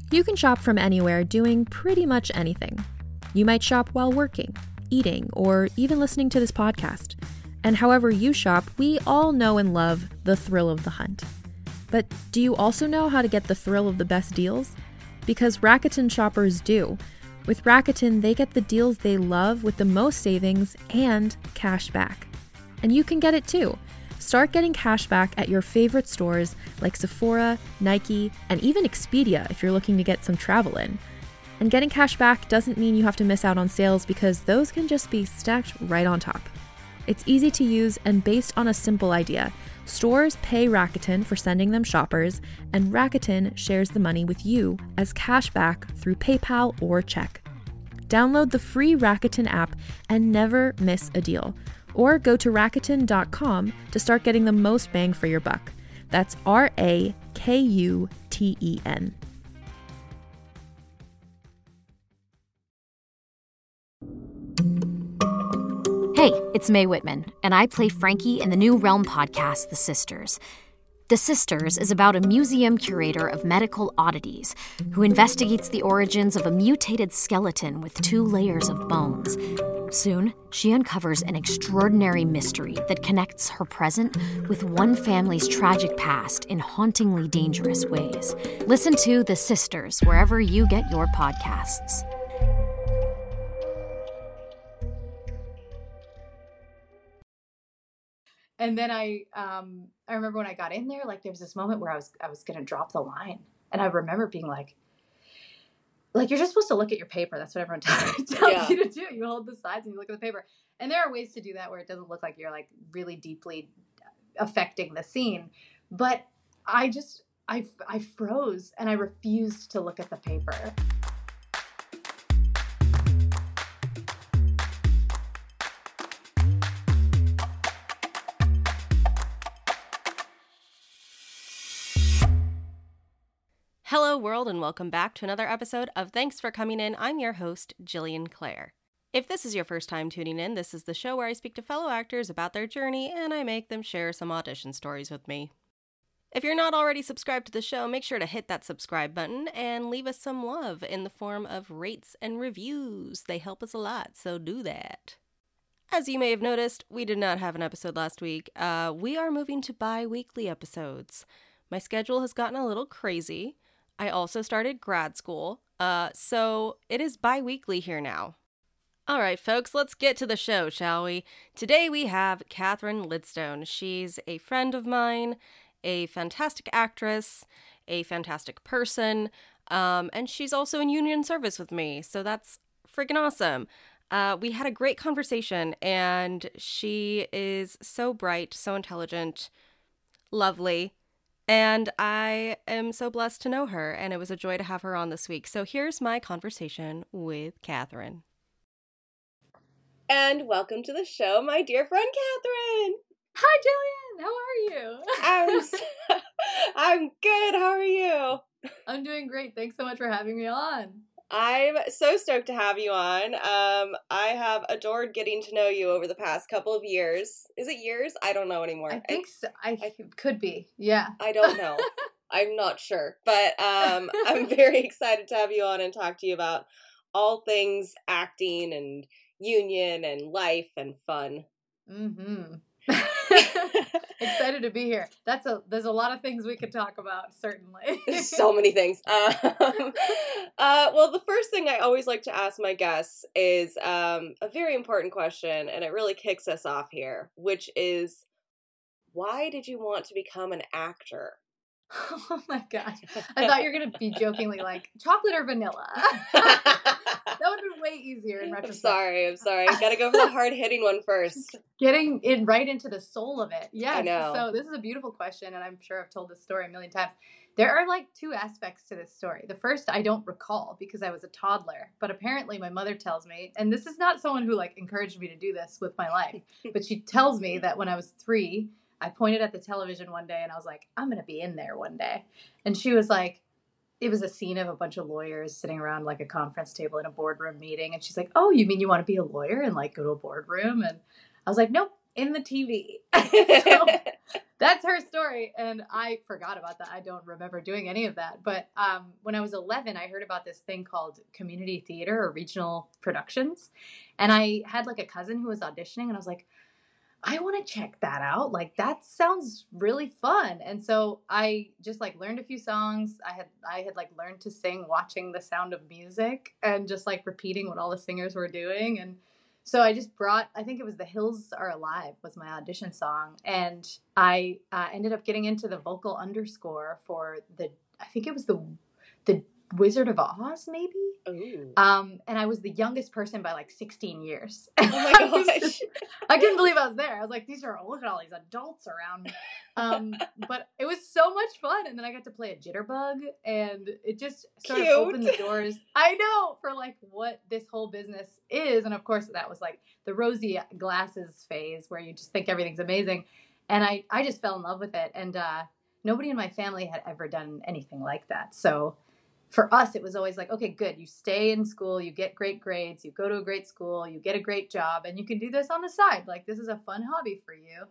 You can shop from anywhere doing pretty much anything. You might shop while working, eating, or even listening to this podcast. And however you shop, we all know and love the thrill of the hunt. But do you also know how to get the thrill of the best deals? Because Rakuten shoppers do. With Rakuten, they get the deals they love with the most savings and cash back. And you can get it too. Start getting cash back at your favorite stores like Sephora, Nike, and even Expedia if you're looking to get some travel in. And getting cash back doesn't mean you have to miss out on sales because those can just be stacked right on top. It's easy to use and based on a simple idea. Stores pay Rakuten for sending them shoppers, and Rakuten shares the money with you as cash back through PayPal or check. Download the free Rakuten app and never miss a deal. Or go to Rakuten.com to start getting the most bang for your buck. That's Rakuten. Hey, it's Mae Whitman, and I play Frankie in the new Realm podcast, The Sisters. The Sisters is about a museum curator of medical oddities who investigates the origins of a mutated skeleton with 2 layers of bones. Soon, she uncovers an extraordinary mystery that connects her present with one family's tragic past in hauntingly dangerous ways. Listen to The Sisters wherever you get your podcasts. And then I remember when I got in there, like there was this moment where I was gonna drop the line, and I remember being like you're just supposed to look at your paper. That's what everyone tells you to do. You hold the sides and you look at the paper. And there are ways to do that where it doesn't look like you're like really deeply affecting the scene. But I froze and I refused to look at the paper. Hello, world, and welcome back to another episode of Thanks for Coming In. I'm your host, Jillian Clare. If this is your first time tuning in, this is the show where I speak to fellow actors about their journey and I make them share some audition stories with me. If you're not already subscribed to the show, make sure to hit that subscribe button and leave us some love in the form of rates and reviews. They help us a lot, so do that. As you may have noticed, we did not have an episode last week. We are moving to bi-weekly episodes. My schedule has gotten a little crazy. I also started grad school, so it is bi-weekly here now. All right, folks, let's get to the show, shall we? Today we have Kathryn Lidstone. She's a friend of mine, a fantastic actress, a fantastic person, and she's also in union service with me, so that's freaking awesome. We had a great conversation, and she is so bright, so intelligent, lovely. And I am so blessed to know her, and it was a joy to have her on this week. So here's my conversation with Kathryn. And welcome to the show, my dear friend Kathryn. Hi, Jillian. How are you? I'm good. How are you? I'm doing great. Thanks so much for having me on. I'm so stoked to have you on. I have adored getting to know you over the past couple of years. Is it years? I don't know anymore. I think so. I could be. Yeah. I don't know. I'm not sure. But I'm very excited to have you on and talk to you about all things acting and union and life and fun. Mm-hmm. Excited to be here. There's a lot of things we could talk about, certainly. So many things. Well, the first thing I always like to ask my guests is a very important question, and it really kicks us off here, which is, why did you want to become an actor? Oh my gosh. I thought you were going to be jokingly like, chocolate or vanilla? That would have been way easier in retrospect. I'm sorry. Gotta go for the hard-hitting one first. Getting it right into the soul of it. Yes. I know. So this is a beautiful question, and I'm sure I've told this story a million times. There are like 2 aspects to this story. The first I don't recall because I was a toddler, but apparently my mother tells me, and this is not someone who like encouraged me to do this with my life, but she tells me that when I was 3, I pointed at the television one day and I was like, I'm going to be in there one day. And she was like, it was a scene of a bunch of lawyers sitting around like a conference table in a boardroom meeting. And she's like, oh, you mean you want to be a lawyer and like go to a boardroom? And I was like, nope, in the TV. So That's her story. And I forgot about that. I don't remember doing any of that. But when I was 11, I heard about this thing called community theater or regional productions. And I had like a cousin who was auditioning, and I was like, I want to check that out. Like, that sounds really fun. And so I just like learned a few songs. I had like learned to sing watching The Sound of Music and just like repeating what all the singers were doing. And so I just brought, I think it was The Hills Are Alive was my audition song. And I ended up getting into the vocal underscore for I think it was the Wizard of Oz, maybe. Ooh. And I was the youngest person by like 16 years. Oh my gosh. I couldn't believe I was there. I was like, look at all these adults around me. But it was so much fun. And then I got to play a jitterbug, and it just sort of opened the doors. I know, for like what this whole business is. And of course that was like the rosy glasses phase where you just think everything's amazing. And I just fell in love with it. And nobody in my family had ever done anything like that. So for us, it was always like, okay, good. You stay in school, you get great grades, you go to a great school, you get a great job, and you can do this on the side. Like, this is a fun hobby for you.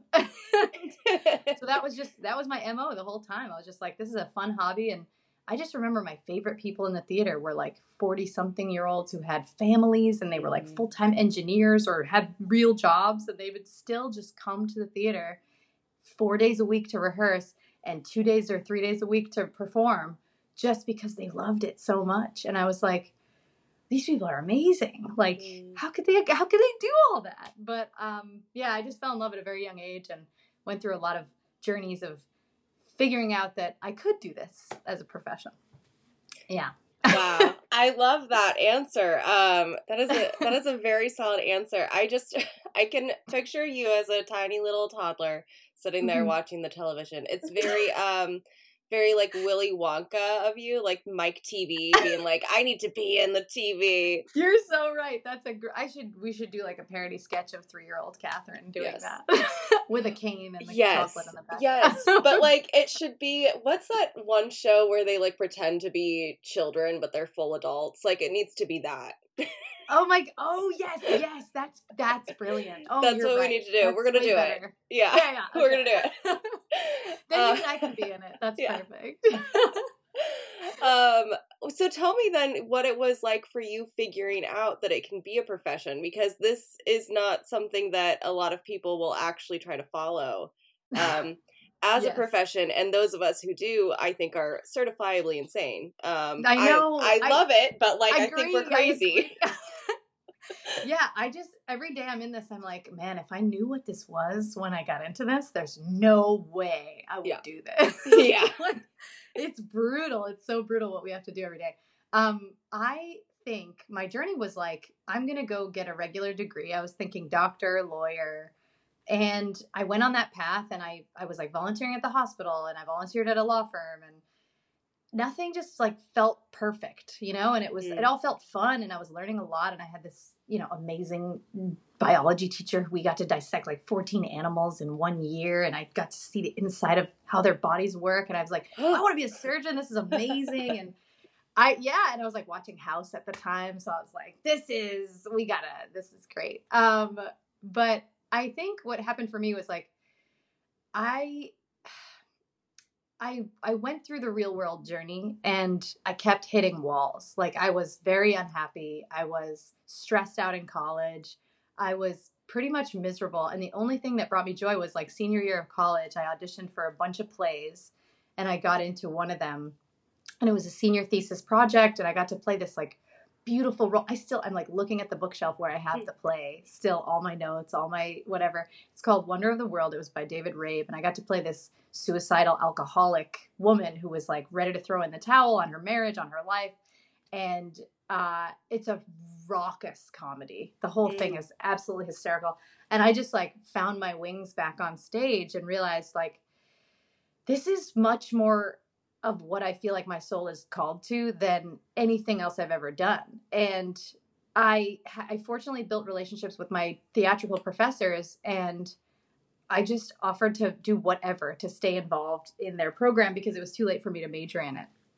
So that was my MO the whole time. I was just like, this is a fun hobby. And I just remember my favorite people in the theater were like 40-something-year-olds who had families, and they were like full-time engineers or had real jobs, and they would still just come to the theater 4 days a week to rehearse and 2 days or 3 days a week to perform, just because they loved it so much. And I was like, these people are amazing. Like, how could they do all that? But yeah, I just fell in love at a very young age and went through a lot of journeys of figuring out that I could do this as a profession. Yeah. Wow. I love that answer. That is a very solid answer. I can picture you as a tiny little toddler sitting there watching the television. It's very like Willy Wonka of you, like Mike TV being like, I need to be in the TV. You're so right. That's we should do like a parody sketch of 3-year-old Catherine doing that with a cane and like chocolate in the back. Yes, but like it should be, what's that one show where they like pretend to be children but they're full adults? Like, it needs to be that. Oh yes, that's brilliant. Oh, that's what we need to do. That's we're gonna do better. it. Yeah, okay. We're gonna do it. Then even I can be in it. That's perfect. So tell me then what it was like for you figuring out that it can be a profession, because this is not something that a lot of people will actually try to follow as a profession, and those of us who do, I think, are certifiably insane. I know. I love it, but like I think we're crazy. Yeah, every day I'm in this, I'm like, man, if I knew what this was when I got into this, there's no way I would do this. Yeah. Like, it's brutal. It's so brutal what we have to do every day. I think my journey was like, I'm going to go get a regular degree. I was thinking doctor, lawyer. And I went on that path, and I was like volunteering at the hospital, and I volunteered at a law firm, and nothing just like felt perfect, you know, and it all felt fun, and I was learning a lot, and I had this, you know, amazing biology teacher who we got to dissect like 14 animals in 1 year, and I got to see the inside of how their bodies work, and I was like, I want to be a surgeon. This is amazing. And and I was like watching House at the time, so I was like, this is great. But I think what happened for me was like, I went through the real world journey, and I kept hitting walls. Like, I was very unhappy. I was stressed out in college. I was pretty much miserable. And the only thing that brought me joy was like senior year of college, I auditioned for a bunch of plays, and I got into one of them, and it was a senior thesis project. And I got to play this like beautiful role. I'm like looking at the bookshelf where I have the play, still all my notes, all my whatever. It's called Wonder of the World. It was by David Rabe. And I got to play this suicidal alcoholic woman who was like ready to throw in the towel on her marriage, on her life. And it's a raucous comedy. The whole thing is absolutely hysterical. And I just like found my wings back on stage and realized like, this is much more of what I feel like my soul is called to than anything else I've ever done. And I fortunately built relationships with my theatrical professors, and I just offered to do whatever to stay involved in their program because it was too late for me to major in it.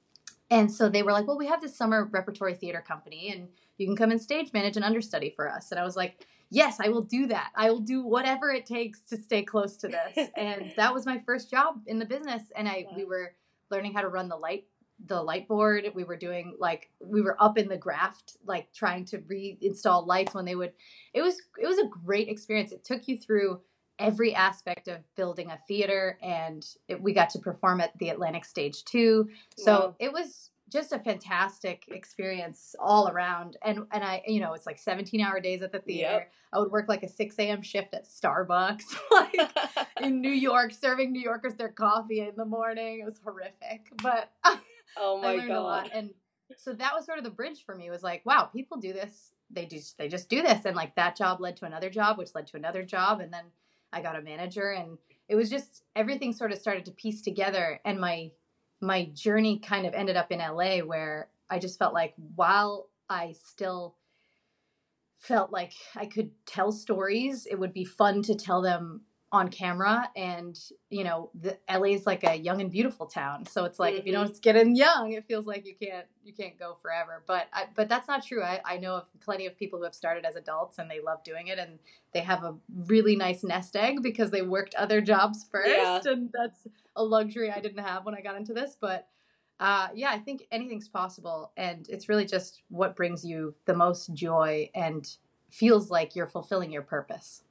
And so they were like, well, we have this summer repertory theater company and you can come and stage manage and understudy for us. And I was like, yes, I will do that. I will do whatever it takes to stay close to this. And that was my first job in the business. And we were learning how to run the light board. We were doing we were up in the graft, like trying to reinstall lights when they would. It was a great experience. It took you through every aspect of building a theater, and we got to perform at the Atlantic Stage too. So It was just a fantastic experience all around. And I, it's like 17-hour days at the theater. Yep. I would work like a 6 a.m. shift at Starbucks, like in New York, serving New Yorkers their coffee in the morning. It was horrific, but oh my I learned a lot. And so that was sort of the bridge for me. It was like, wow, people do this. They just do this. And like that job led to another job, which led to another job. And then I got a manager, and it was just everything sort of started to piece together. And my journey kind of ended up in LA, where I just felt like while I still felt like I could tell stories, it would be fun to tell them on camera. And, LA is like a young and beautiful town. So it's like, if you don't get in young, it feels like you can't go forever. But that's not true. I know of plenty of people who have started as adults and they love doing it, and they have a really nice nest egg because they worked other jobs first. Yeah. And that's a luxury I didn't have when I got into this. But I think anything's possible. And it's really just what brings you the most joy and feels like you're fulfilling your purpose.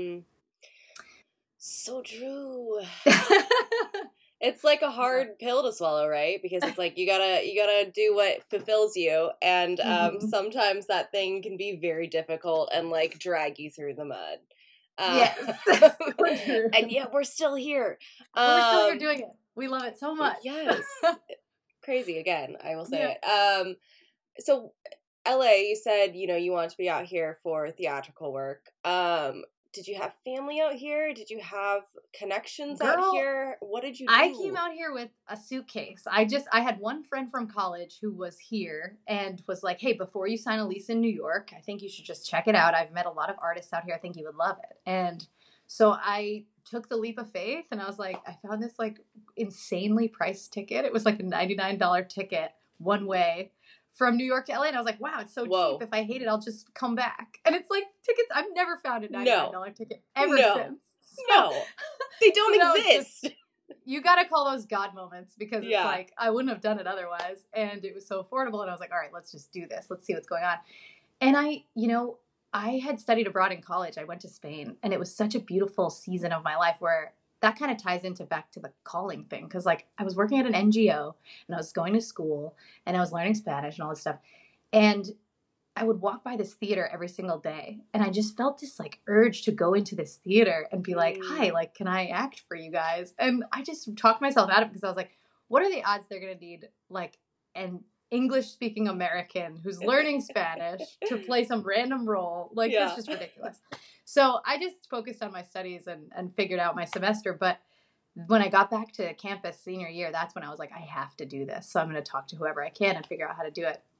So true. It's like a hard pill to swallow, right? Because it's like you gotta do what fulfills you, and sometimes that thing can be very difficult and like drag you through the mud. Yes, and yet we're still here. We're still here doing it. We love it so much. Yes, crazy again. I will say it. So LA, you said you want to be out here for theatrical work. Did you have family out here? Did you have connections out here? What did you do? I came out here with a suitcase. I had one friend from college who was here and was like, hey, before you sign a lease in New York, I think you should just check it out. I've met a lot of artists out here. I think you would love it. And so I took the leap of faith, and I was like, I found this like insanely priced ticket. It was like a $99 ticket one way from New York to LA. And I was like, wow, it's so cheap. If I hate it, I'll just come back. And it's like tickets, I've never found a $99 ticket ever since. So, they don't exist. You got to call those God moments, because it's like, I wouldn't have done it otherwise. And it was so affordable. And I was like, all right, let's just do this. Let's see what's going on. And I had studied abroad in college. I went to Spain, and it was such a beautiful season of my life where that kind of ties into back to the calling thing. Cause like I was working at an NGO, and I was going to school, and I was learning Spanish and all this stuff. And I would walk by this theater every single day, and I just felt this like urge to go into this theater and be like, hi, like, can I act for you guys? And I just talked myself out of it, because I was like, what are the odds they're going to need like an English speaking American who's learning Spanish to play some random role? Like, that's just ridiculous. So I just focused on my studies and figured out my semester. But when I got back to campus senior year, that's when I was like, I have to do this. So I'm going to talk to whoever I can and figure out how to do it.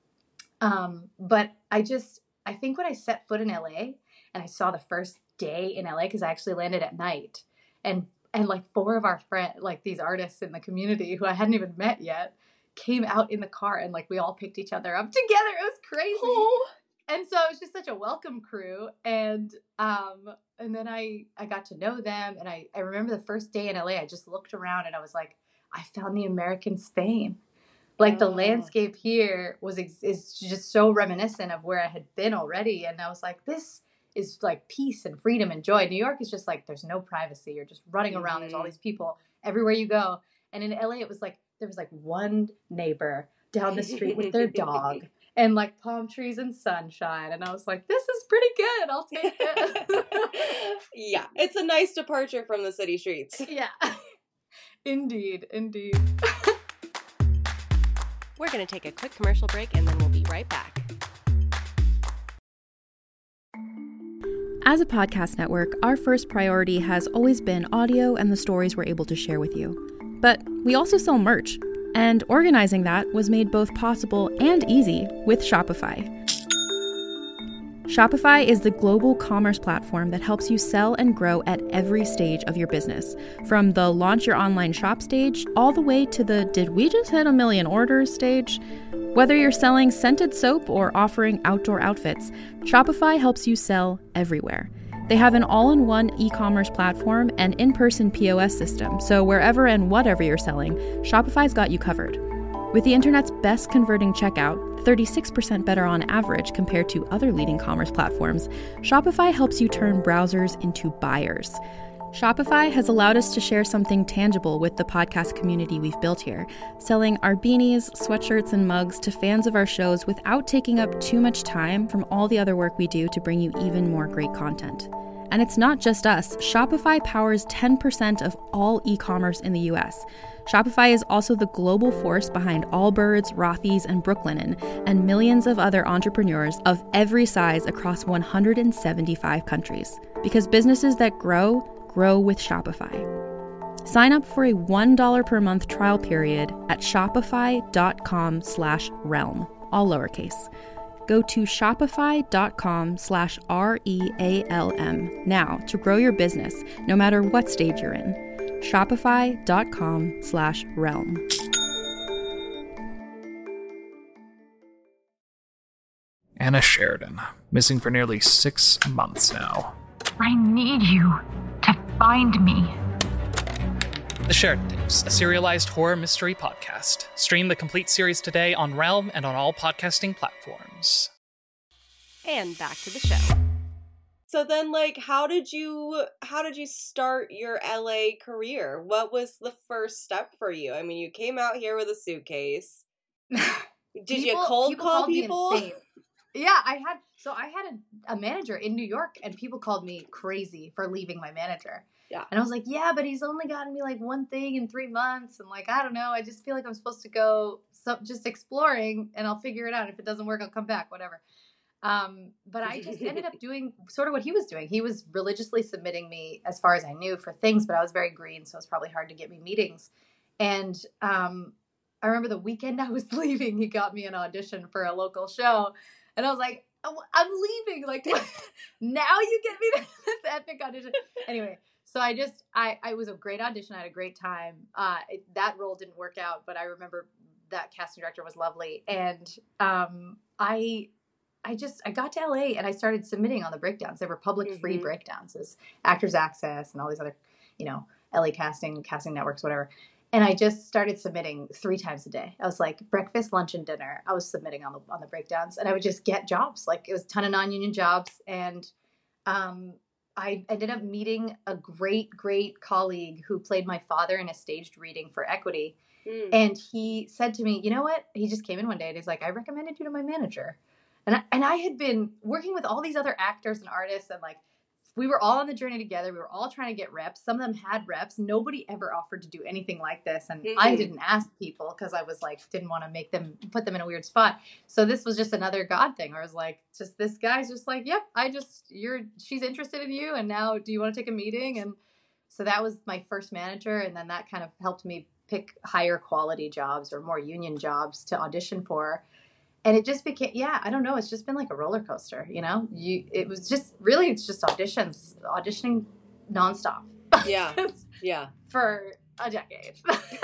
But I think when I set foot in LA and I saw the first day in LA, because I actually landed at night, and like 4 of our friends, like these artists in the community who I hadn't even met yet, came out in the car, and like we all picked each other up together. It was crazy. Oh. And so it was just such a welcome crew. And then I got to know them. And I remember the first day in LA, I just looked around and I was like, I found the American Spain. Like the landscape here is just so reminiscent of where I had been already. And I was like, this is like peace and freedom and joy. New York is just like, there's no privacy. You're just running around. There's all these people everywhere you go. And in LA, it was like, there was like one neighbor down the street with their dog. And like palm trees and sunshine. And I was like, this is pretty good. I'll take it. Yeah. It's a nice departure from the city streets. Yeah. Indeed. We're going to take a quick commercial break, and then we'll be right back. As a podcast network, our first priority has always been audio and the stories we're able to share with you. But we also sell merch. And organizing that was made both possible and easy with Shopify. Shopify is the global commerce platform that helps you sell and grow at every stage of your business. From the launch your online shop stage, all the way to the did we just hit 1 million orders stage? Whether you're selling scented soap or offering outdoor outfits, Shopify helps you sell everywhere. They have an all-in-one e-commerce platform and in-person POS system, so wherever and whatever you're selling, Shopify's got you covered. With the internet's best converting checkout, 36% better on average compared to other leading commerce platforms, Shopify helps you turn browsers into buyers. Shopify has allowed us to share something tangible with the podcast community we've built here, selling our beanies, sweatshirts, and mugs to fans of our shows without taking up too much time from all the other work we do to bring you even more great content. And it's not just us. Shopify powers 10% of all e-commerce in the US. Shopify is also the global force behind Allbirds, Rothy's, and Brooklinen, and millions of other entrepreneurs of every size across 175 countries. Because businesses that grow with Shopify. Sign up for a $1 per month trial period at shopify.com/realm, all lowercase. Go to shopify.com/REALM now to grow your business, no matter what stage you're in. Shopify.com/realm. Anna Sheridan, missing for nearly 6 months now. I need you to find me. The Sheridan Tapes, a serialized horror mystery podcast. Stream the complete series today on Realm and on all podcasting platforms. And back to the show. So then, like, how did you start your LA career? What was the first step for you? I mean, you came out here with a suitcase. Did you cold call people? Yeah, I had a manager in New York, and people called me crazy for leaving my manager. Yeah. And I was like, yeah, but he's only gotten me like one thing in 3 months. And like, I don't know. I just feel like I'm supposed to go just exploring, and I'll figure it out. If it doesn't work, I'll come back, whatever. But I just ended up doing sort of what he was doing. He was religiously submitting me, as far as I knew, for things, but I was very green, so it was probably hard to get me meetings. And I remember the weekend I was leaving, he got me an audition for a local show. And I was like, oh, I'm leaving. Like, now you get me this epic audition. Anyway, so I was a great audition. I had a great time. That role didn't work out, but I remember that casting director was lovely. And I got to LA and I started submitting on the breakdowns. They were public free breakdowns. It was Actors Access and all these other, LA casting networks, whatever. And I just started submitting 3 times a day. I was like, breakfast, lunch, and dinner. I was submitting on the breakdowns, and I would just get jobs. Like, it was a ton of non-union jobs. And I ended up meeting a great, great colleague who played my father in a staged reading for Equity. And he said to me, you know what? He just came in one day and he's like, I recommended you to my manager. And I had been working with all these other actors and artists, and like, we were all on the journey together. We were all trying to get reps. Some of them had reps. Nobody ever offered to do anything like this. And I didn't ask people because I was like, didn't want to put them in a weird spot. So this was just another God thing where I was like, just this guy's just like, yep, she's interested in you. And now do you want to take a meeting? And so that was my first manager. And then that kind of helped me pick higher quality jobs or more union jobs to audition for. And it just became, I don't know. It's just been like a roller coaster, it's just auditioning nonstop. Yeah. Yeah. For a decade.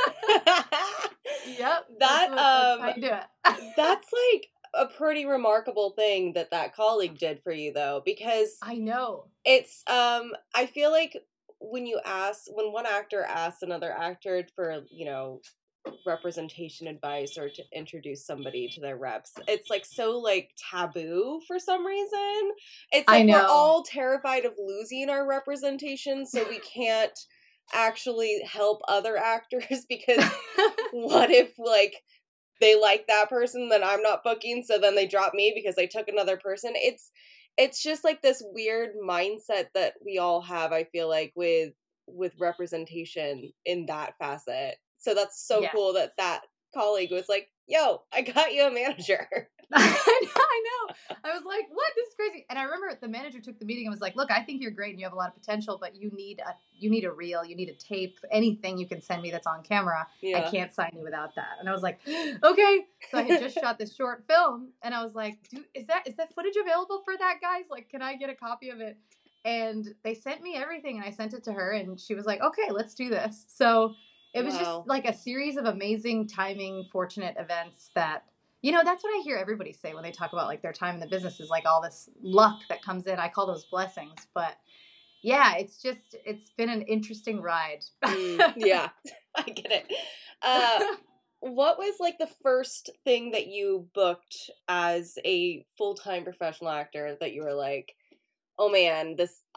Yep. That's how you do it. That's like a pretty remarkable thing that colleague did for you, though, because I know it's, I feel like when one actor asks another actor for, representation advice or to introduce somebody to their reps, it's like so like taboo for some reason. It's like we're all terrified of losing our representation, so we can't actually help other actors because what if like they like that person then I'm not booking, so then they drop me because they took another person. It's just like this weird mindset that we all have, I feel like, with representation in that facet. So that's so cool that colleague was like, yo, I got you a manager. I know. I was like, what? This is crazy. And I remember the manager took the meeting and was like, look, I think you're great and you have a lot of potential, but you need a reel, you need a tape, anything you can send me that's on camera. Yeah. I can't sign you without that. And I was like, okay. So I had just shot this short film and I was like, dude, is that footage available for that, guys? Like, can I get a copy of it? And they sent me everything and I sent it to her and she was like, okay, let's do this. So it was just like a series of amazing timing, fortunate events that, you know, that's what I hear everybody say when they talk about like their time in the business is like all this luck that comes in. I call those blessings, but yeah, it's been an interesting ride. Yeah, I get it. What was like the first thing that you booked as a full-time professional actor that you were like, oh man,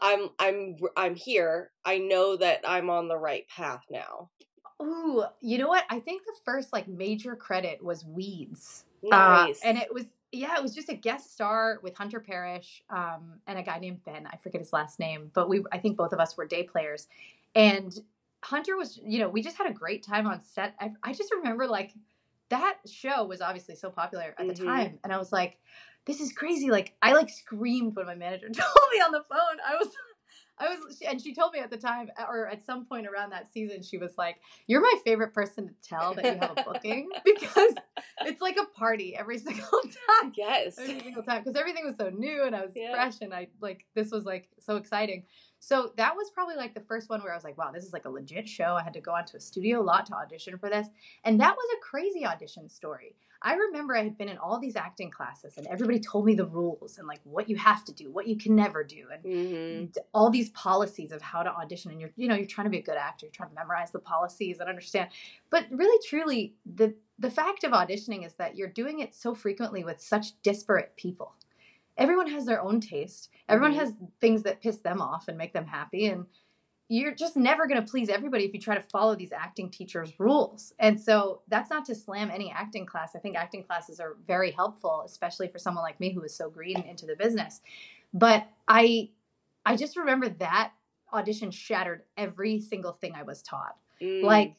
I'm here. I know that I'm on the right path now. Ooh, you know what? I think the first like major credit was Weeds. Nice. And it was just a guest star with Hunter Parrish and a guy named Ben. I forget his last name, but I think both of us were day players. And Hunter was, you know, we just had a great time on set. I just remember like that show was obviously so popular at the time. And I was like, this is crazy. Like I like screamed when my manager told me on the phone. I was, and she told me at the time, or at some point around that season, she was like, you're my favorite person to tell that you have a booking because it's like a party every single time. Yes. Every single time. Because everything was so new and I was fresh and this was like so exciting. So that was probably like the first one where I was like, wow, this is like a legit show. I had to go onto a studio lot to audition for this. And that was a crazy audition story. I remember I had been in all these acting classes and everybody told me the rules and like what you have to do, what you can never do. And all these policies of how to audition. And you're trying to be a good actor. You're trying to memorize the policies and understand. But really, truly, the fact of auditioning is that you're doing it so frequently with such disparate people. Everyone has their own taste. Everyone has things that piss them off and make them happy. And you're just never going to please everybody if you try to follow these acting teachers' rules. And so that's not to slam any acting class. I think acting classes are very helpful, especially for someone like me who is so green into the business. But I just remember that audition shattered every single thing I was taught. Like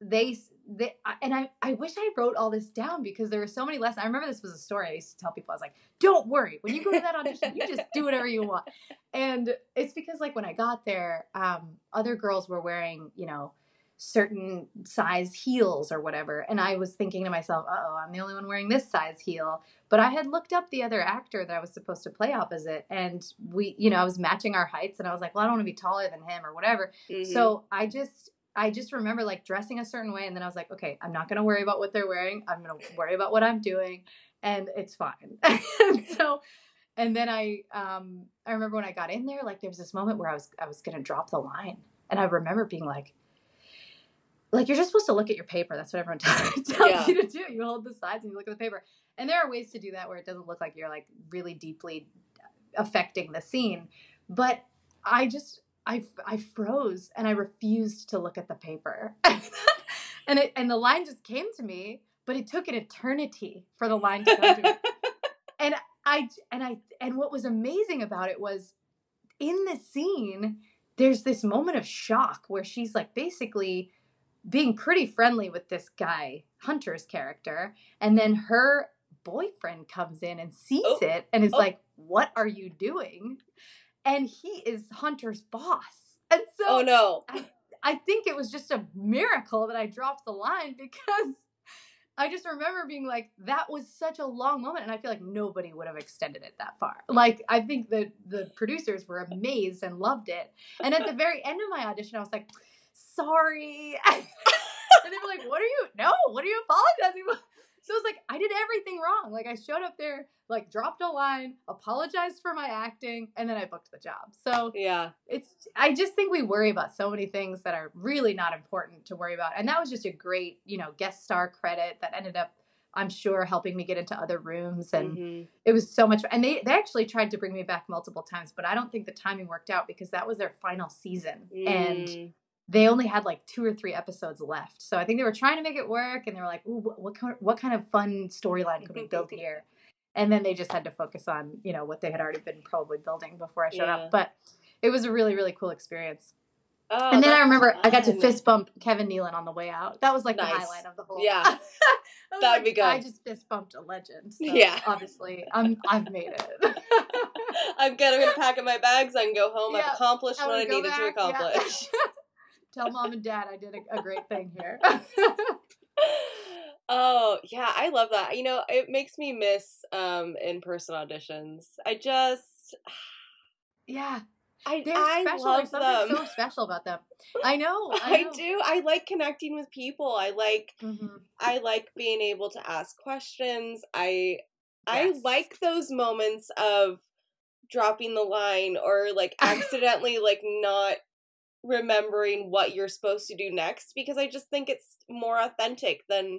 I wish I wrote all this down because there were so many lessons. I remember this was a story I used to tell people. I was like, don't worry. When you go to that audition, you just do whatever you want. And it's because like when I got there, other girls were wearing, you know, certain size heels or whatever. And I was thinking to myself, uh-oh, I'm the only one wearing this size heel. But I had looked up the other actor that I was supposed to play opposite. And I was matching our heights. And I was like, well, I don't want to be taller than him or whatever. So I just remember like dressing a certain way. And then I was like, okay, I'm not going to worry about what they're wearing. I'm going to worry about what I'm doing. And it's fine. And then I remember when I got in there, like there was this moment where I was going to drop the line. And I remember being like, you're just supposed to look at your paper. That's what everyone tells you to do. You hold the sides and you look at the paper. And there are ways to do that where it doesn't look like you're like really deeply affecting the scene. But I froze and I refused to look at the paper. and the line just came to me, but it took an eternity for the line to come to me. And what was amazing about it was in the scene, there's this moment of shock where she's like basically being pretty friendly with this guy, Hunter's character. And then her boyfriend comes in and sees it and is like, what are you doing? And he is Hunter's boss. And so I think it was just a miracle that I dropped the line because I just remember being like, that was such a long moment. And I feel like nobody would have extended it that far. Like, I think the producers were amazed and loved it. And at the very end of my audition, I was like, sorry. And they were like, what are you apologizing for? So it was like, I did everything wrong. Like, I showed up there, like, dropped a line, apologized for my acting, and then I booked the job. So yeah, I just think we worry about so many things that are really not important to worry about. And that was just a great, guest star credit that ended up, I'm sure, helping me get into other rooms. And it was so much fun. And they actually tried to bring me back multiple times, but I don't think the timing worked out because that was their final season. And they only had like 2 or 3 episodes left. So I think they were trying to make it work and they were like, ooh, what kind of fun storyline could we build here? And then they just had to focus on, what they had already been probably building before I showed up. But it was a really, really cool experience. Oh, and then I remember fun. I got to fist bump Kevin Nealon on the way out. That was like the highlight of the whole. Yeah, that'd be good. I just fist bumped a legend. So yeah, obviously I've made it. I'm gonna pack up my bags. I can go home. I've accomplished what I needed to accomplish. Yeah. Tell mom and dad I did a great thing here. Oh yeah, I love that. It makes me miss in-person auditions. Yeah. I special. love There's something them. so special about them. I know. I do. I like connecting with people. I like being able to ask questions. I like those moments of dropping the line or like accidentally like not remembering what you're supposed to do next, because I just think it's more authentic than,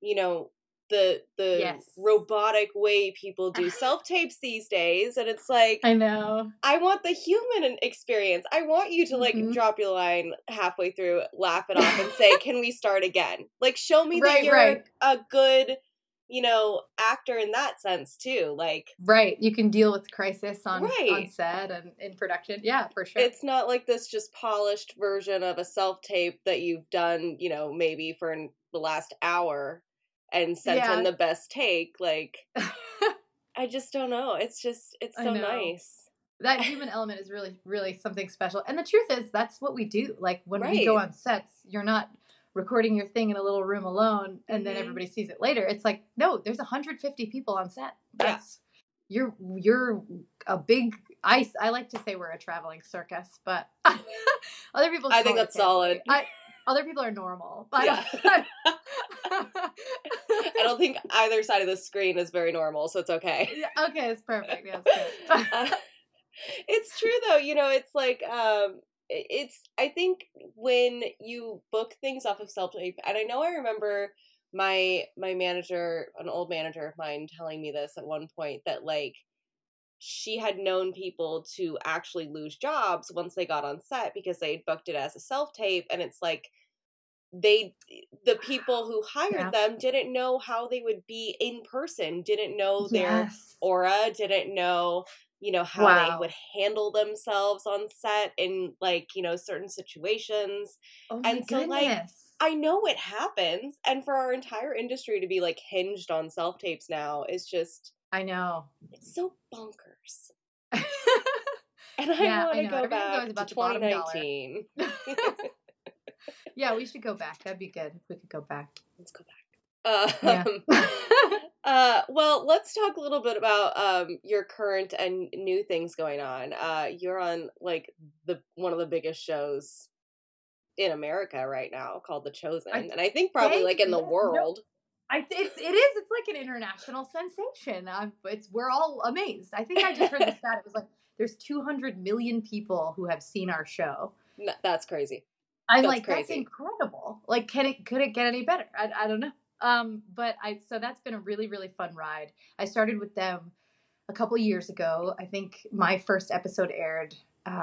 the robotic way people do self-tapes these days. And it's like, I know. I want the human experience. I want you to like drop your line halfway through, laugh it off and say, can we start again? Like, show me that you're a good, actor in that sense too. Like, you can deal with crisis on set and in production. Yeah, for sure. It's not like this just polished version of a self-tape that you've done, maybe for the last hour and sent in the best take. Like, I just don't know. It's so nice. That human element is really, really something special. And the truth is, that's what we do. Like, when we go on sets, you're not recording your thing in a little room alone and then everybody sees it later. It's like, no, there's 150 people on set. That's you're a big ice. I like to say we're a traveling circus, but other people I think that's solid. Other people are normal. But I don't think either side of the screen is very normal, so it's okay. Yeah, okay, it's perfect. Yeah, it's good. It's true though. It's like I think when you book things off of self-tape, and I remember my manager, an old manager of mine, telling me this at one point, that like she had known people to actually lose jobs once they got on set because they had booked it as a self-tape, and it's like the people who hired them didn't know how they would be in person, didn't know their aura, didn't know how they would handle themselves on set in like, certain situations. Oh my and so goodness. Like, I know it happens. And for our entire industry to be like hinged on self-tapes now is just, I know. It's so bonkers. And I want to go back to 2019. Yeah, we should go back. That'd be good if we could go back. Let's go back. Well, let's talk a little bit about your current and new things going on. You're on like one of the biggest shows in America right now called The Chosen, and I think probably like in the world. It is. It's like an international sensation. We're all amazed. I think I just heard the stat. It was like there's 200 million people who have seen our show. No, that's crazy. That's incredible. Like, could it get any better? I don't know. So that's been a really, really fun ride. I started with them a couple years ago. I think my first episode aired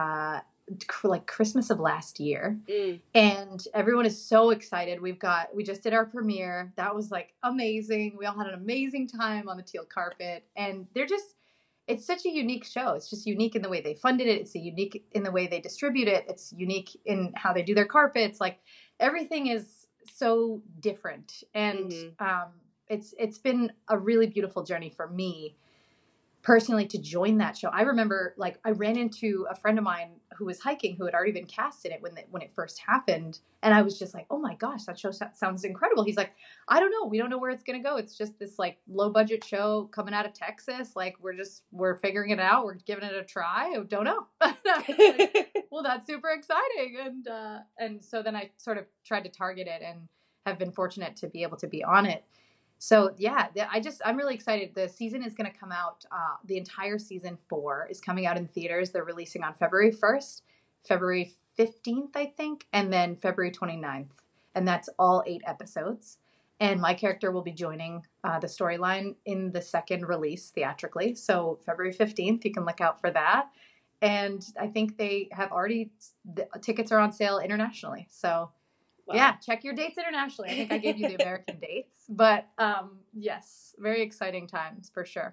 like Christmas of last year, and everyone is so excited. We just did our premiere. That was like amazing. We all had an amazing time on the teal carpet, and it's such a unique show. It's just unique in the way they funded it. It's unique in the way they distribute it. It's unique in how they do their carpets. Like, everything is so different. And it's been a really beautiful journey for me personally to join that show. I remember, like, I ran into a friend of mine who was hiking, who had already been cast in it when it first happened. And I was just like, oh my gosh, that show sounds incredible. He's like, I don't know. We don't know where it's going to go. It's just this like low budget show coming out of Texas. Like, we're figuring it out. We're giving it a try. I don't know. Like, well, that's super exciting. And so then I sort of tried to target it and have been fortunate to be able to be on it. So yeah, I'm really excited. The season is going to come out. The entire season 4 is coming out in theaters. They're releasing on February 1st, February 15th, I think, and then February 29th. And that's all 8 episodes. And my character will be joining the storyline in the second release theatrically. So February 15th, you can look out for that. And I think they have the tickets are on sale internationally. So wow. Yeah, check your dates internationally. I think I gave you the American dates. But yes, very exciting times for sure.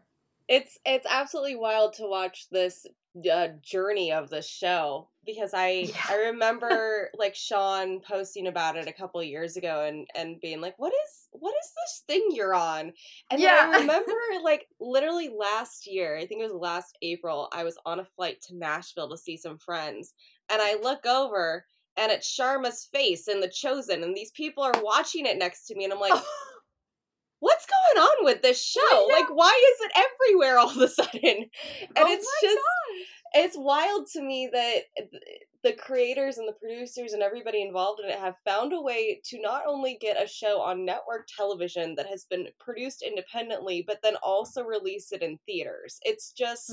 It's absolutely wild to watch this journey of the show, because I remember like Sean posting about it a couple of years ago and being like, what is this thing you're on? And then I remember like literally last year, I think it was last April, I was on a flight to Nashville to see some friends, and I look over and it's Sharma's face in The Chosen, and these people are watching it next to me, and I'm like, what's going on with this show? Like, why is it everywhere all of a sudden? And it's wild to me that the creators and the producers and everybody involved in it have found a way to not only get a show on network television that has been produced independently, but then also release it in theaters. It's just,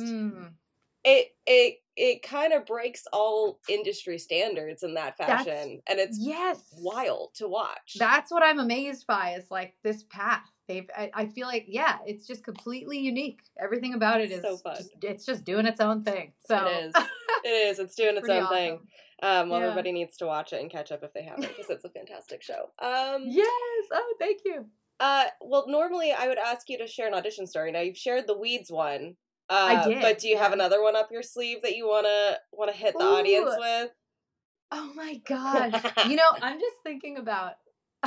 it kind of breaks all industry standards in that fashion. And it's wild to watch. That's what I'm amazed by, is like this path. I feel like, it's just completely unique. Everything about it is so fun. It's just doing its own thing. So it is. It's doing its own thing. Everybody needs to watch it and catch up if they haven't, because it's a fantastic show. Yes. Oh, thank you. Well, normally I would ask you to share an audition story. Now you've shared the Weeds one. I did. But do you have another one up your sleeve that you wanna hit the audience with? Oh my gosh. I'm just thinking about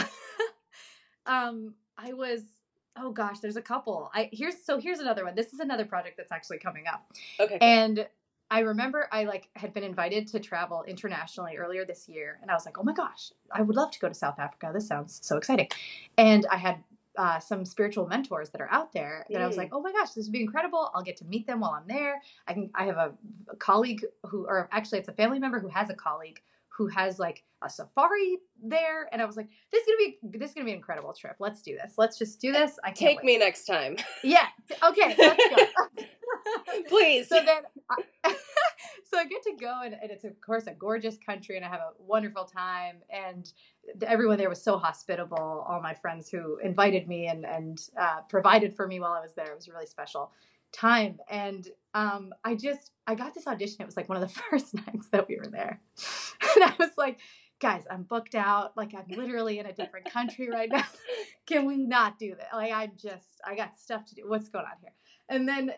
there's a couple. Here's another one. This is another project that's actually coming up. Okay. And I remember I had been invited to travel internationally earlier this year, and I was like, oh my gosh, I would love to go to South Africa. This sounds so exciting. And I had some spiritual mentors that are out there that I was like, oh my gosh, this would be incredible. I'll get to meet them while I'm there. I have a colleague it's a family member who has a colleague who has like a safari there. And I was like, this is gonna be an incredible trip. Let's do this. Let's just do this. I can't Take wait. me next time. Yeah. Okay. Let's go. Please. So then, so I get to go, and it's of course a gorgeous country, and I have a wonderful time, and everyone there was so hospitable. All my friends who invited me and provided for me while I was there. It was a really special time. And I got this audition. It was like one of the first nights that we were there, and I was like, guys, I'm booked out. Like, I'm literally in a different country right now. Can we not do that? Like, I got stuff to do. What's going on here? And then,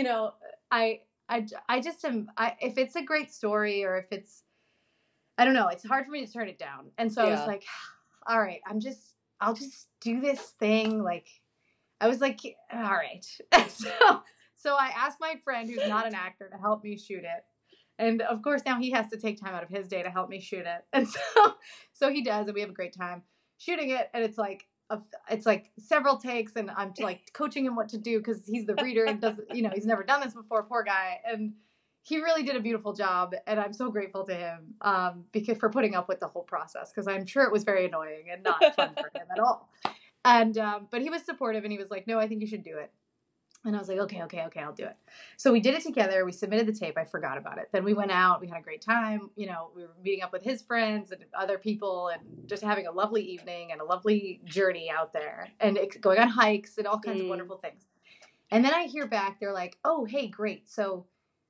I just am, if it's a great story, or if it's, I don't know, it's hard for me to turn it down. And so I was like, all right, I'll just do this thing. Like, I was like, all right. So I asked my friend, who's not an actor, to help me shoot it. And of course, now he has to take time out of his day to help me shoot it. And so he does, and we have a great time shooting it. And it's like several takes, and I'm like coaching him what to do, because he's the reader and doesn't, he's never done this before, poor guy. And he really did a beautiful job, and I'm so grateful to him because for putting up with the whole process, because I'm sure it was very annoying and not fun for him at all. And but he was supportive, and he was like, no, I think you should do it. And I was like, okay, I'll do it. So we did it together. We submitted the tape. I forgot about it. Then we went out. We had a great time. We were meeting up with his friends and other people, and just having a lovely evening and a lovely journey out there, and going on hikes and all kinds of wonderful things. And then I hear back. They're like, oh, hey, great. So,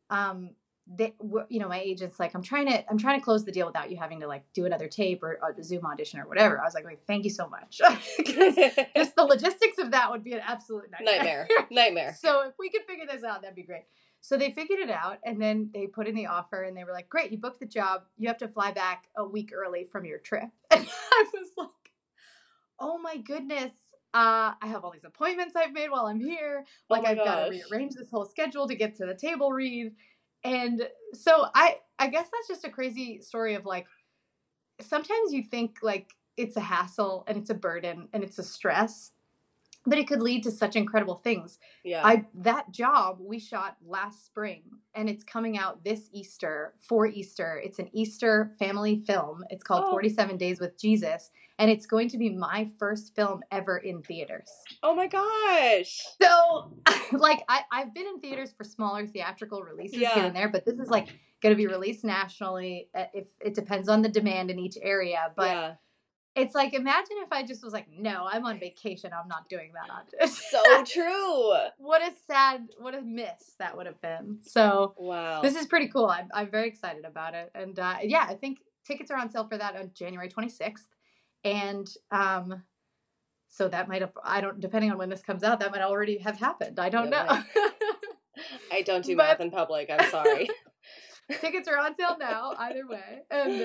my agent's like, I'm trying to close the deal without you having to like do another tape or a Zoom audition or whatever. I was like, thank you so much. Just the logistics of that would be an absolute nightmare. So if we could figure this out, that'd be great. So they figured it out, and then they put in the offer, and they were like, great, you booked the job. You have to fly back a week early from your trip. And I was like, oh my goodness. I have all these appointments I've made while I'm here. Like, I've got to rearrange this whole schedule to get to the table read. And so I guess that's just a crazy story of like, sometimes you think like it's a hassle and it's a burden and it's a stress, but it could lead to such incredible things. Yeah. That job we shot last spring, and it's coming out this Easter for Easter. It's an Easter family film. It's called 47 Days with Jesus. And it's going to be my first film ever in theaters. Oh my gosh. So like I've been in theaters for smaller theatrical releases here and there, but this is like going to be released nationally. If it depends on the demand in each area, but it's like, imagine if I just was like, no, I'm on vacation. I'm not doing that audition. So true. What a miss that would have been. So wow, this is pretty cool. I'm very excited about it. And I think tickets are on sale for that on January 26th. And so that might have, depending on when this comes out, that might already have happened. I don't know. I don't do math in public. I'm sorry. Tickets are on sale now, either way. And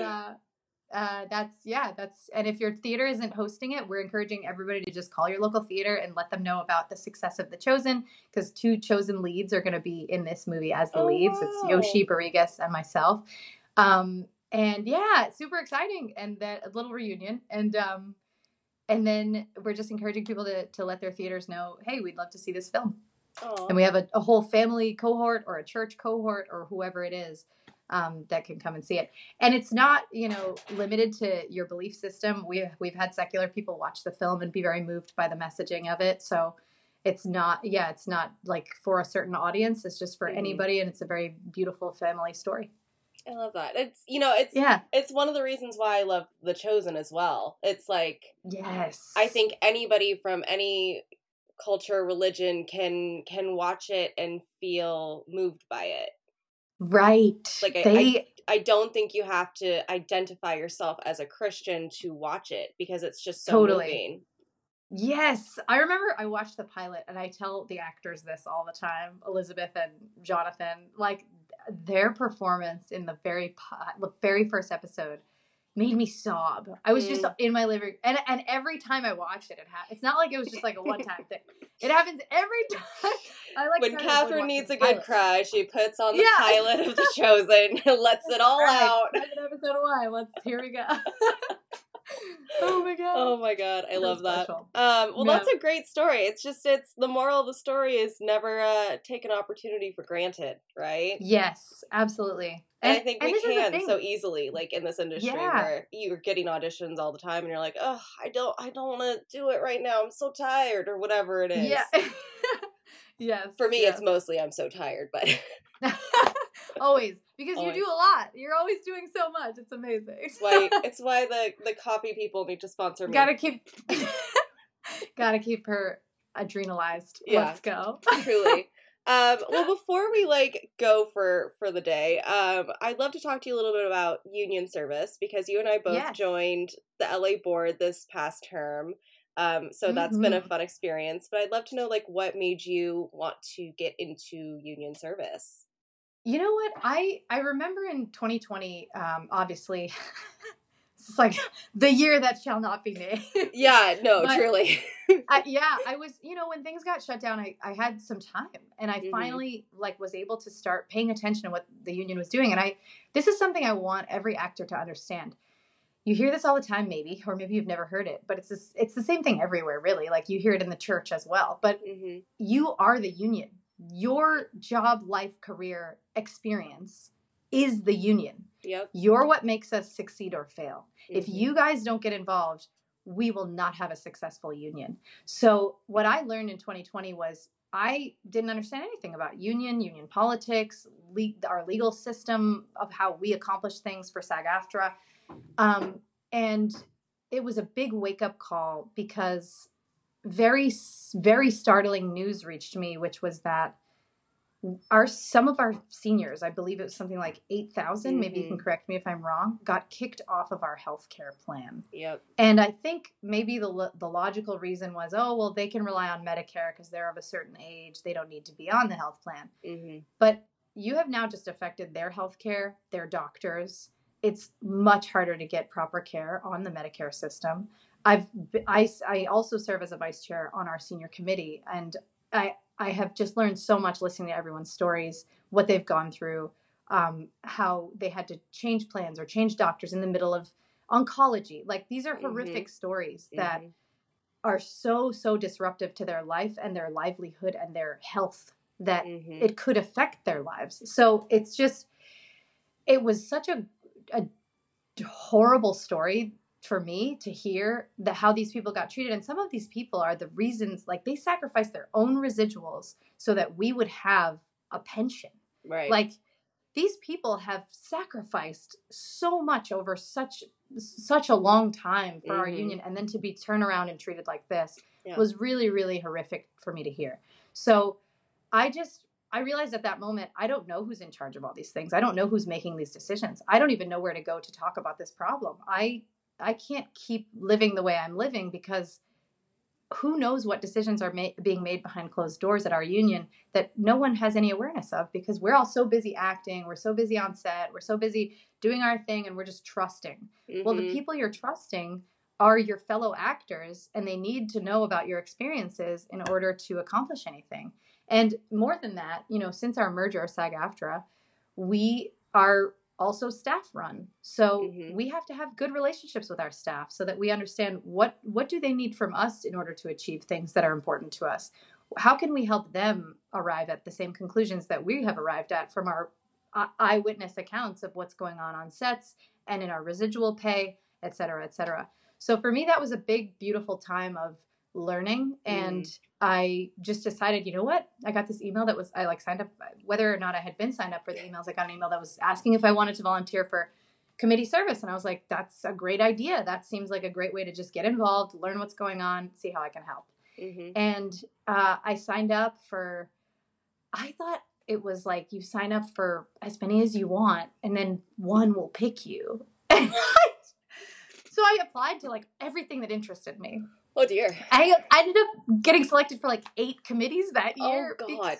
and if your theater isn't hosting it, we're encouraging everybody to just call your local theater and let them know about the success of The Chosen, because 2 chosen leads are going to be in this movie as the leads. Wow. It's Yoshi Barrigas and myself. And yeah, super exciting. And that a little reunion. And then we're just encouraging people to let their theaters know, hey, we'd love to see this film. Aww. And we have a whole family cohort or a church cohort or whoever it is that can come and see it. And it's not, limited to your belief system. We've had secular people watch the film and be very moved by the messaging of it. So it's not like for a certain audience. It's just for anybody. And it's a very beautiful family story. I love that. It's one of the reasons why I love The Chosen as well. It's like, yes, I think anybody from any culture, religion can watch it and feel moved by it. Right. Like I don't think you have to identify yourself as a Christian to watch it, because it's just so moving. Yes. I remember I watched the pilot, and I tell the actors this all the time, Elizabeth and Jonathan, like their performance in the very first episode made me sob. I was just in my living room, and every time I watched it, it's not like it was just like a one-time thing. It happens every time. When Catherine needs a good cry, she puts on the pilot of The Chosen and lets it all out. Episode 1. Here we go. Oh my god, I love that. That's a great story. It's the moral of the story is never take an opportunity for granted, right? Yes, absolutely. And I think we can so easily, like in this industry where you're getting auditions all the time and you're like, oh, I don't want to do it right now. I'm so tired, or whatever it is. Yeah. Yes. For me, it's mostly I'm so tired, but always, because you do a lot. You're always doing so much. It's amazing. It's why the coffee people need to sponsor me. Gotta keep her adrenalized. Yeah. Let's go. Truly. Before we go for the day, I'd love to talk to you a little bit about union service, because you and I both joined the LA board this past term. So that's been a fun experience, but I'd love to know what made you want to get into union service. You know what? I remember in 2020, obviously, it's like the year that shall not be named. Yeah, no, truly. I was, when things got shut down, I had some time, and I finally was able to start paying attention to what the union was doing. And this is something I want every actor to understand. You hear this all the time, maybe, or maybe you've never heard it, but it's the same thing everywhere, really. Like you hear it in the church as well, but you are the union. Your job, life, career experience is the union. Yep. You're what makes us succeed or fail. If you guys don't get involved, we will not have a successful union. So what I learned in 2020 was I didn't understand anything about union politics, our legal system of how we accomplish things for SAG-AFTRA. And it was a big wake-up call, because very, very startling news reached me, which was that some of our seniors, I believe it was something like 8,000, maybe you can correct me if I'm wrong, got kicked off of our healthcare plan. Yep. And I think maybe the logical reason was, they can rely on Medicare because they're of a certain age. They don't need to be on the health plan. But you have now just affected their healthcare, their doctors. It's much harder to get proper care on the Medicare system. I also serve as a vice chair on our senior committee, and I have just learned so much listening to everyone's stories, what they've gone through, how they had to change plans or change doctors in the middle of oncology. These are horrific stories that are so, so disruptive to their life and their livelihood and their health that it could affect their lives. So it was such a horrible story for me to hear how these people got treated. And some of these people are the reasons, they sacrificed their own residuals so that we would have a pension. Right. These people have sacrificed so much over such a long time for our union. And then to be turned around and treated like this was really, really horrific for me to hear. So I realized at that moment, I don't know who's in charge of all these things. I don't know who's making these decisions. I don't even know where to go to talk about this problem. I can't keep living the way I'm living, because who knows what decisions are being made behind closed doors at our union that no one has any awareness of, because we're all so busy acting, we're so busy on set, we're so busy doing our thing, and we're just trusting. Well, the people you're trusting are your fellow actors, and they need to know about your experiences in order to accomplish anything. And more than that, since our merger, SAG-AFTRA, we are also staff run. So we have to have good relationships with our staff so that we understand what do they need from us in order to achieve things that are important to us. How can we help them arrive at the same conclusions that we have arrived at from our eyewitness accounts of what's going on sets and in our residual pay, et cetera, et cetera. So for me, that was a big, beautiful time of learning. And I just decided, you know what? I got this email that I signed up, whether or not I had been signed up for the emails, I got an email that was asking if I wanted to volunteer for committee service. And I was like, that's a great idea. That seems like a great way to just get involved, learn what's going on, see how I can help. And I signed up for, I thought it was like you sign up for as many as you want and then one will pick you. So I applied to everything that interested me. Oh dear. I ended up getting selected for 8 committees that year. Oh God.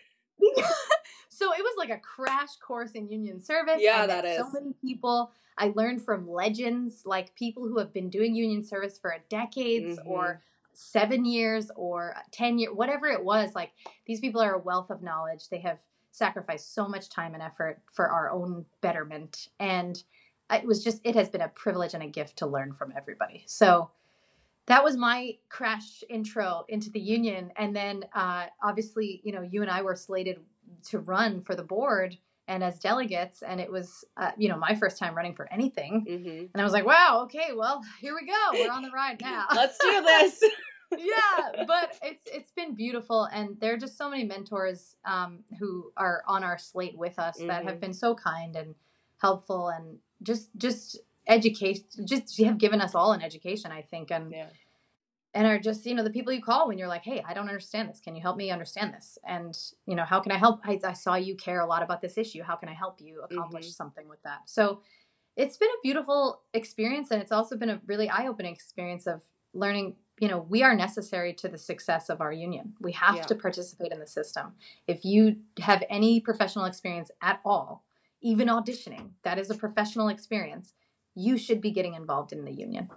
So it was like a crash course in union service. Yeah, that is. So many people. I learned from legends, like people who have been doing union service for decades or 7 years or 10 years, whatever it was. These people are a wealth of knowledge. They have sacrificed so much time and effort for our own betterment. And it has been a privilege and a gift to learn from everybody. So that was my crash intro into the union. And then obviously, you and I were slated to run for the board and as delegates. And it was, my first time running for anything. And I was like, wow, okay, well, here we go. We're on the ride now. Let's do this. Yeah, but it's been beautiful. And there are just so many mentors who are on our slate with us that have been so kind and helpful and just education, just have given us all an education, I think. And are just, the people you call when you're like, hey, I don't understand this. Can you help me understand this? And, how can I help? I saw you care a lot about this issue. How can I help you accomplish something with that? So it's been a beautiful experience. And it's also been a really eye-opening experience of learning, we are necessary to the success of our union. We have to participate in the system. If you have any professional experience at all, even auditioning, that is a professional experience, you should be getting involved in the union.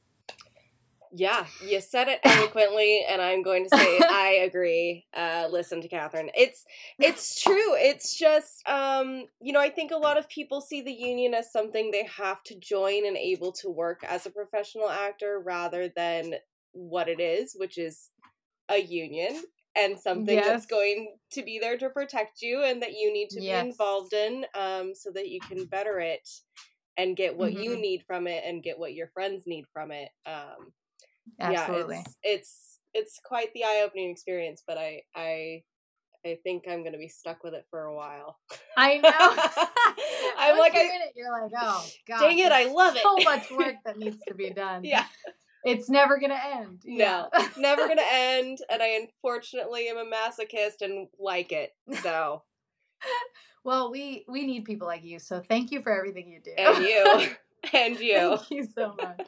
Yeah, you said it eloquently, and I'm going to say I agree. Listen to Catherine. It's true. It's just, I think a lot of people see the union as something they have to join and able to work as a professional actor rather than what it is, which is a union and something that's going to be there to protect you and that you need to be involved in so that you can better it and get what you need from it and get what your friends need from it. Absolutely. Yeah, it's quite the eye-opening experience, but I think I'm going to be stuck with it for a while. I know. I'm like, you're like, oh God, dang it, I love it. So much work that needs to be done. Yeah. It's never going to end. No, it's never going to end. And I unfortunately am a masochist and like it. So. Well, we need people like you. So thank you for everything you do. And you. And you. Thank you so much.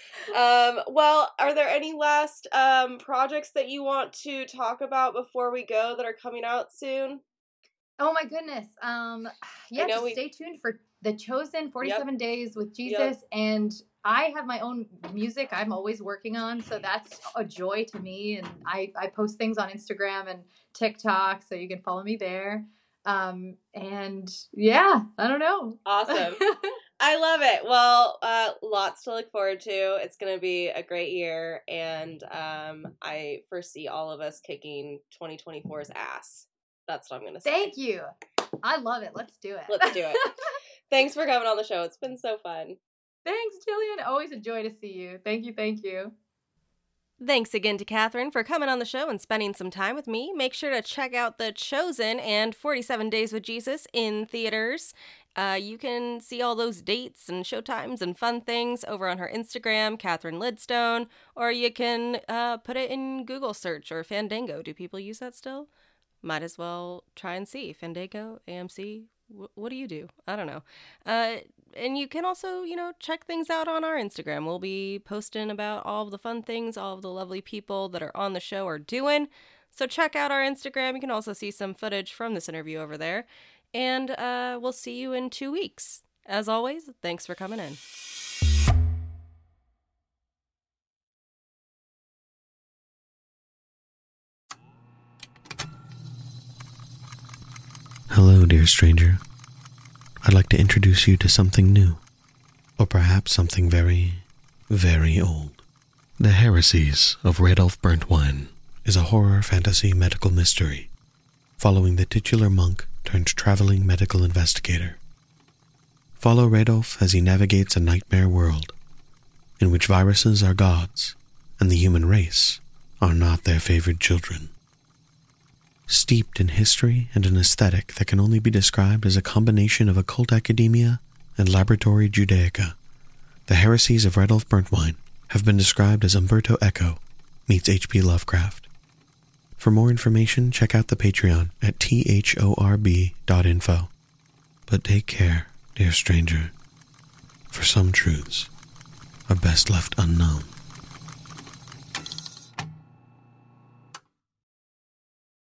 Well, are there any last projects that you want to talk about before we go that are coming out soon? Oh my goodness. Stay tuned for The Chosen 47 Days with Jesus. And I have my own music I'm always working on. So that's a joy to me. And I post things on Instagram and TikTok. So you can follow me there. I don't know. Awesome. I love it. Well, lots to look forward to. It's going to be a great year. And I foresee all of us kicking 2024's ass. That's what I'm going to say. Thank you. I love it. Let's do it. Let's do it. Thanks for coming on the show. It's been so fun. Thanks, Jillian. Always a joy to see you. Thank you. Thank you. Thanks again to Catherine for coming on the show and spending some time with me. Make sure to check out The Chosen and 47 Days with Jesus in theaters. You can see all those dates and showtimes and fun things over on her Instagram, Catherine Lidstone, or you can put it in Google search or Fandango. Do people use that still? Might as well try and see. Fandango, AMC, what do you do? I don't know. And you can also, check things out on our Instagram. We'll be posting about all of the fun things all of the lovely people that are on the show are doing. So check out our Instagram. You can also see some footage from this interview over there. And we'll see you in 2 weeks. As always, thanks for coming in. Hello, dear stranger. I'd like to introduce you to something new, or perhaps something very, very old. The Heresies of Radolf Burntwine is a horror fantasy medical mystery following the titular monk turned traveling medical investigator. Follow Radolf as he navigates a nightmare world in which viruses are gods and the human race are not their favored children. Steeped in history and an aesthetic that can only be described as a combination of occult academia and laboratory Judaica, the Heresies of Radolf Burntwine have been described as Umberto Eco meets H.P. Lovecraft. For more information, check out the Patreon at thorb.info. But take care, dear stranger, for some truths are best left unknown.